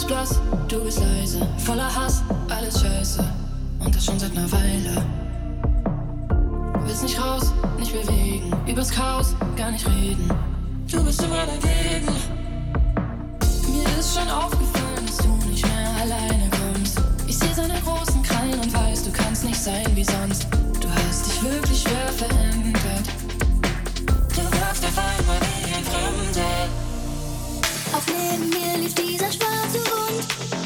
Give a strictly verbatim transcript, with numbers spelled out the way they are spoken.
bist blass, du bist leise, voller Hass, alles scheiße. Und das schon seit ner Weile. Willst nicht raus, nicht bewegen, übers Chaos gar nicht reden. Du bist immer dagegen. Mir ist schon aufgefallen, dass du nicht mehr alleine kommst. Ich seh seine großen Krallen und weiß, du kannst nicht sein wie sonst. Du hast dich wirklich schwer verändert. Du wirkst auf einmal wie ein Fremder. Auch neben mir lief dieser schwarze Hund.